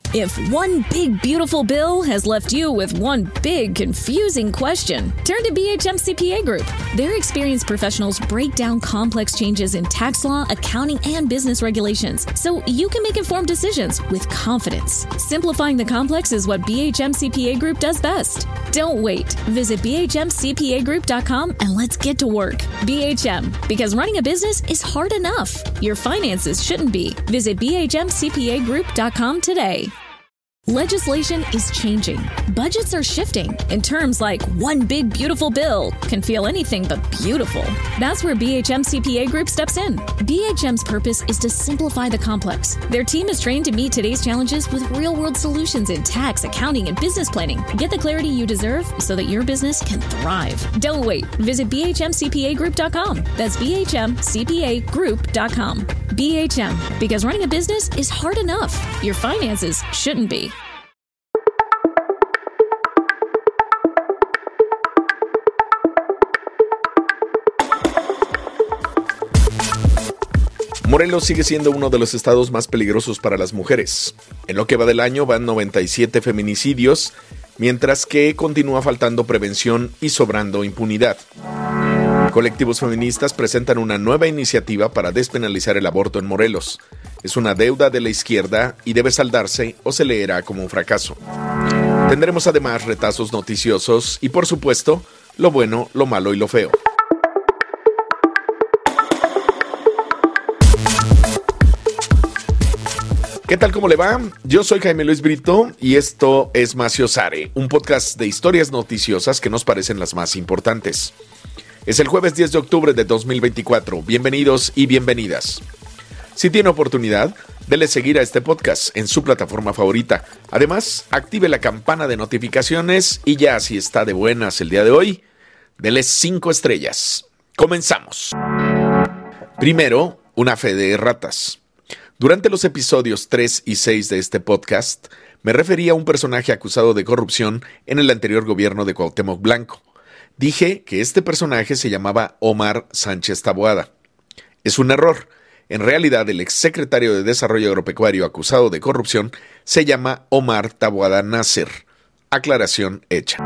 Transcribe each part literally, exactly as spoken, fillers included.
If one big, beautiful bill has left you with one big, confusing question, turn to B H M C P A Group. Their experienced professionals break down complex changes in tax law, accounting, and business regulations so you can make informed decisions with confidence. Simplifying the complex is what B H M C P A Group does best. Don't wait. Visit B H M C P A group dot com and let's get to work. B H M, because running a business is hard enough. Your finances shouldn't be. Visit B H M C P A group dot com today. Legislation is changing. Budgets are shifting, and terms like one big beautiful bill can feel anything but beautiful. That's where B H M C P A Group steps in. B H M's purpose is to simplify the complex. Their team is trained to meet today's challenges with real-world solutions in tax, accounting, and business planning. Get the clarity you deserve so that your business can thrive. Don't wait. Visit B H M C P A group dot com. That's B H M C P A group dot com. B H M, because running a business is hard enough. Your finances shouldn't be. Morelos sigue siendo uno de los estados más peligrosos para las mujeres. En lo que va del año van noventa y siete feminicidios, mientras que continúa faltando prevención y sobrando impunidad. Colectivos feministas presentan una nueva iniciativa para despenalizar el aborto en Morelos. Es una deuda de la izquierda y debe saldarse o se leerá como un fracaso. Tendremos además retazos noticiosos y, por supuesto, lo bueno, lo malo y lo feo. ¿Qué tal? ¿Cómo le va? Yo soy Jaime Luis Brito y esto es Maciosare, un podcast de historias noticiosas que nos parecen las más importantes. Es el jueves diez de octubre de dos mil veinticuatro. Bienvenidos y bienvenidas. Si tiene oportunidad, dele seguir a este podcast en su plataforma favorita. Además, active la campana de notificaciones y ya si está de buenas el día de hoy, dele cinco estrellas. Comenzamos. Primero, una fe de ratas. Durante los episodios tres y seis de este podcast, me referí a un personaje acusado de corrupción en el anterior gobierno de Cuauhtémoc Blanco. Dije que este personaje se llamaba Omar Sánchez Taboada. Es un error. En realidad, el exsecretario de Desarrollo Agropecuario acusado de corrupción se llama Omar Taboada Nasser. Aclaración hecha.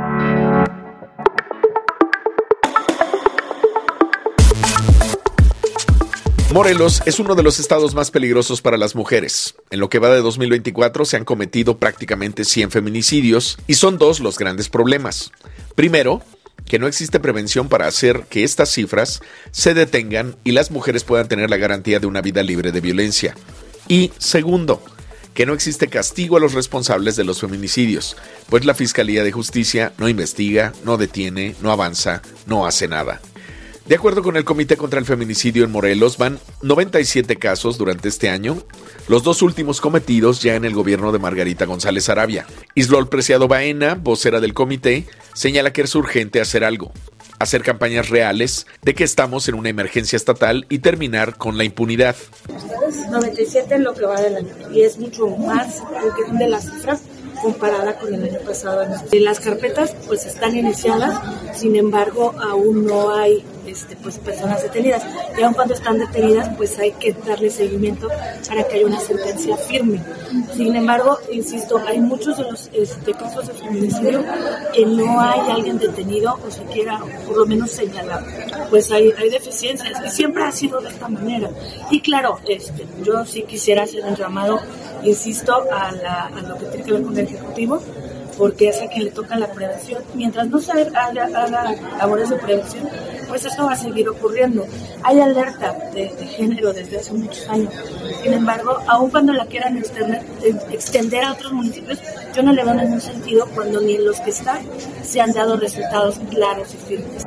Morelos es uno de los estados más peligrosos para las mujeres. En lo que va de dos mil veinticuatro se han cometido prácticamente cien feminicidios y son dos los grandes problemas. Primero, que no existe prevención para hacer que estas cifras se detengan y las mujeres puedan tener la garantía de una vida libre de violencia. Y segundo, que no existe castigo a los responsables de los feminicidios, pues la Fiscalía de Justicia no investiga, no detiene, no avanza, no hace nada. De acuerdo con el Comité contra el Feminicidio en Morelos, van noventa y siete casos durante este año, los dos últimos cometidos ya en el gobierno de Margarita González Arabia. Islol Preciado Baena, vocera del comité, señala que es urgente hacer algo, hacer campañas reales de que estamos en una emergencia estatal y terminar con la impunidad. noventa y siete en lo que va del año, y es mucho más de las cifras comparada con el año pasado. Las carpetas pues están iniciadas, sin embargo aún no hay este, pues, personas detenidas, y aun cuando están detenidas pues hay que darle seguimiento para que haya una sentencia firme. Sin embargo, insisto, hay muchos de los este, casos de feminicidio que no hay alguien detenido o siquiera por lo menos señalado. Pues hay, hay deficiencias y siempre ha sido de esta manera. Y claro, este, yo sí quisiera hacer un llamado, insisto, a, la, a lo que tiene que ver con el Ejecutivo, porque es a quien le toca la prevención. Mientras no se haga, haga labores de prevención, pues esto va a seguir ocurriendo. Hay alerta de, de género desde hace muchos años. Sin embargo, aun cuando la quieran extender, extender a otros municipios, yo no le veo ningún sentido cuando ni en los que están se han dado resultados claros y firmes.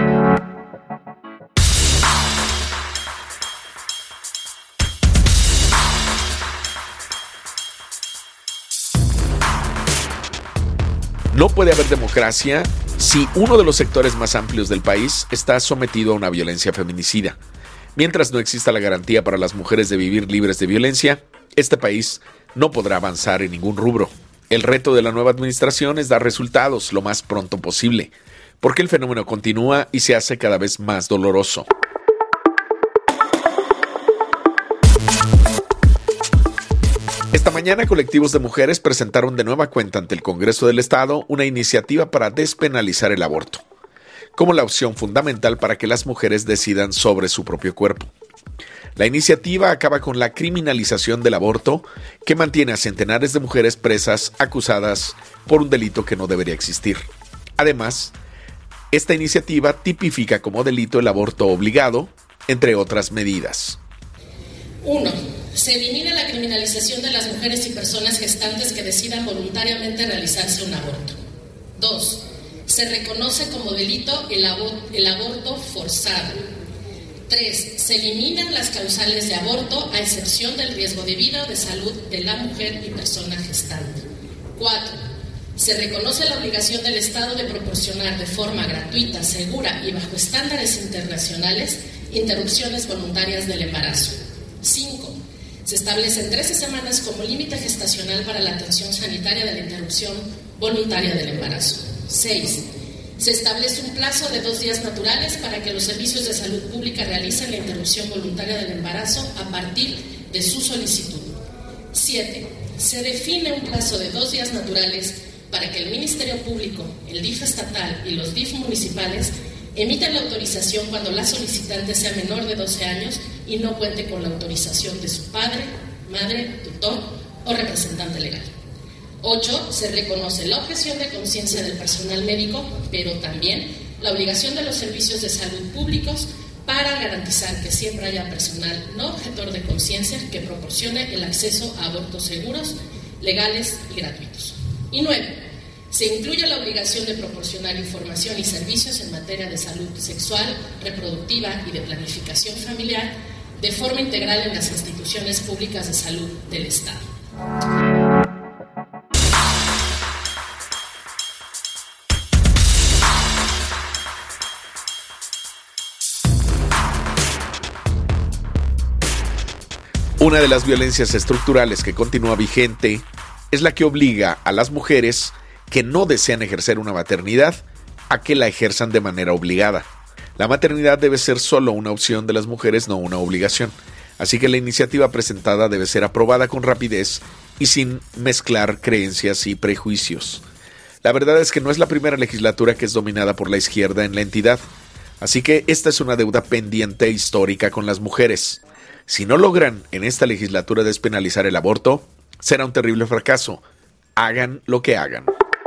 No puede haber democracia si uno de los sectores más amplios del país está sometido a una violencia feminicida. Mientras no exista la garantía para las mujeres de vivir libres de violencia, este país no podrá avanzar en ningún rubro. El reto de la nueva administración es dar resultados lo más pronto posible, porque el fenómeno continúa y se hace cada vez más doloroso. Esta mañana, colectivos de mujeres presentaron de nueva cuenta ante el Congreso del Estado una iniciativa para despenalizar el aborto, como la opción fundamental para que las mujeres decidan sobre su propio cuerpo. La iniciativa acaba con la criminalización del aborto, que mantiene a centenares de mujeres presas acusadas por un delito que no debería existir. Además, esta iniciativa tipifica como delito el aborto obligado, entre otras medidas. uno. Se elimina la criminalización de las mujeres y personas gestantes que decidan voluntariamente realizarse un aborto. dos. Se reconoce como delito el, abor- el aborto forzado. tres. Se eliminan las causales de aborto a excepción del riesgo de vida o de salud de la mujer y persona gestante. cuatro. Se reconoce la obligación del Estado de proporcionar de forma gratuita, segura y bajo estándares internacionales interrupciones voluntarias del embarazo. cinco. Se establecen trece semanas como límite gestacional para la atención sanitaria de la interrupción voluntaria del embarazo. seis. Se establece un plazo de dos días naturales para que los servicios de salud pública realicen la interrupción voluntaria del embarazo a partir de su solicitud. siete. Se define un plazo de dos días naturales para que el Ministerio Público, el D I F estatal y los D I F municipales emitan la autorización cuando la solicitante sea menor de doce años y no cuente con la autorización de su padre, madre, tutor o representante legal. ocho. Se reconoce la objeción de conciencia del personal médico, pero también la obligación de los servicios de salud públicos para garantizar que siempre haya personal no objetor de conciencia que proporcione el acceso a abortos seguros, legales y gratuitos. Y nueve. Se incluye la obligación de proporcionar información y servicios en materia de salud sexual, reproductiva y de planificación familiar de forma integral en las instituciones públicas de salud del Estado. Una de las violencias estructurales que continúa vigente es la que obliga a las mujeres que no desean ejercer una maternidad a que la ejerzan de manera obligada. La maternidad debe ser solo una opción de las mujeres, no una obligación. Así que la iniciativa presentada debe ser aprobada con rapidez y sin mezclar creencias y prejuicios. La verdad es que no es la primera legislatura que es dominada por la izquierda en la entidad. Así que esta es una deuda pendiente histórica con las mujeres. Si no logran en esta legislatura despenalizar el aborto, será un terrible fracaso. Hagan lo que hagan.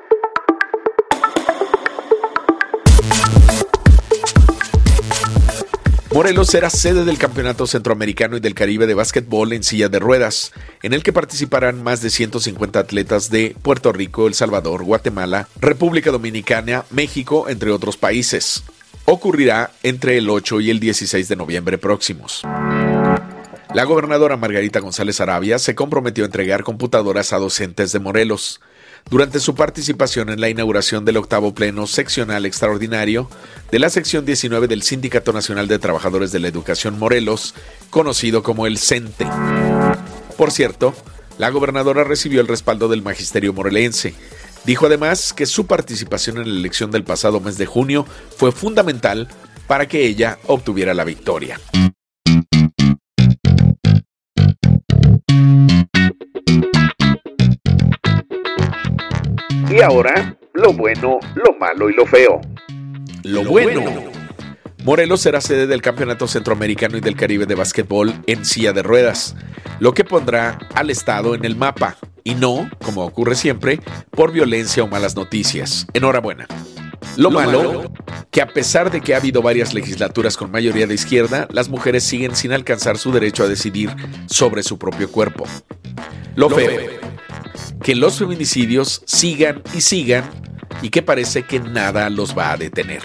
Morelos será sede del Campeonato Centroamericano y del Caribe de Básquetbol en silla de ruedas, en el que participarán más de ciento cincuenta atletas de Puerto Rico, El Salvador, Guatemala, República Dominicana, México, entre otros países. Ocurrirá entre el ocho y el dieciséis de noviembre próximos. La gobernadora Margarita González Arabia se comprometió a entregar computadoras a docentes de Morelos durante su participación en la inauguración del octavo pleno seccional extraordinario de la sección diecinueve del Sindicato Nacional de Trabajadores de la Educación Morelos, conocido como el CENTE. Por cierto, la gobernadora recibió el respaldo del magisterio morelense. Dijo además que su participación en la elección del pasado mes de junio fue fundamental para que ella obtuviera la victoria. Y ahora, lo bueno, lo malo y lo feo. Lo bueno. Morelos será sede del Campeonato Centroamericano y del Caribe de Básquetbol en silla de ruedas, lo que pondrá al estado en el mapa, y no, como ocurre siempre, por violencia o malas noticias. Enhorabuena. Lo, lo malo, malo, que a pesar de que ha habido varias legislaturas con mayoría de izquierda, las mujeres siguen sin alcanzar su derecho a decidir sobre su propio cuerpo. Lo, lo feo. feo. Que los feminicidios sigan y sigan y que parece que nada los va a detener.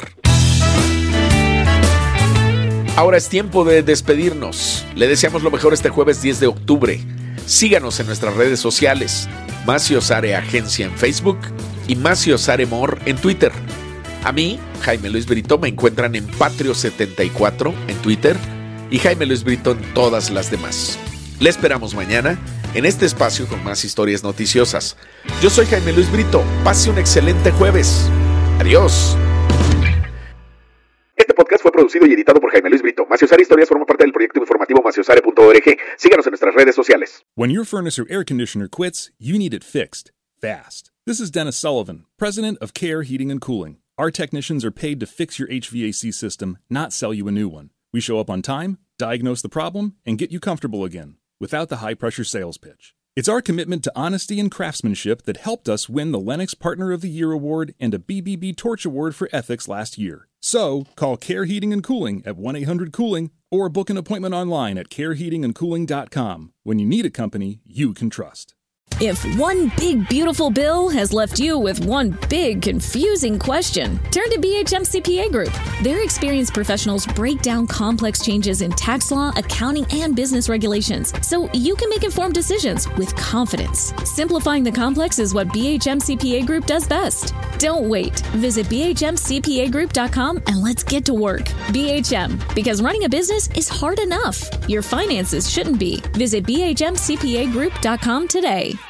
Ahora es tiempo de despedirnos. Le deseamos lo mejor este jueves diez de octubre. Síganos en nuestras redes sociales. Macio Sare Agencia en Facebook y Macio Sare Mor en Twitter. A mí, Jaime Luis Brito, me encuentran en Patrio setenta y cuatro en Twitter y Jaime Luis Brito en todas las demás. Le esperamos mañana en este espacio con más historias noticiosas. Yo soy Jaime Luis Brito. Pase un excelente jueves. Adiós. Este podcast fue producido y editado por Jaime Luis Brito. Maciosare Historias forma parte del proyecto informativo maciosare punto org. Síganos en nuestras redes sociales. When your furnace or air conditioner quits, you need it fixed fast. This is Dennis Sullivan, president of Care Heating and Cooling. Our technicians are paid to fix your H V A C system, not sell you a new one. We show up on time, diagnose the problem, and get you comfortable again, without the high-pressure sales pitch. It's our commitment to honesty and craftsmanship that helped us win the Lennox Partner of the Year Award and a B B B Torch Award for Ethics last year. So, call Care Heating and Cooling at one eight hundred cooling or book an appointment online at care heating and cooling dot com. When you need a company you can trust. If one big beautiful bill has left you with one big confusing question, turn to B H M C P A Group. Their experienced professionals break down complex changes in tax law, accounting, and business regulations so you can make informed decisions with confidence. Simplifying the complex is what B H M C P A Group does best. Don't wait. Visit B H M C P A group dot com and let's get to work. B H M, because running a business is hard enough. Your finances shouldn't be. Visit B H M C P A group dot com today.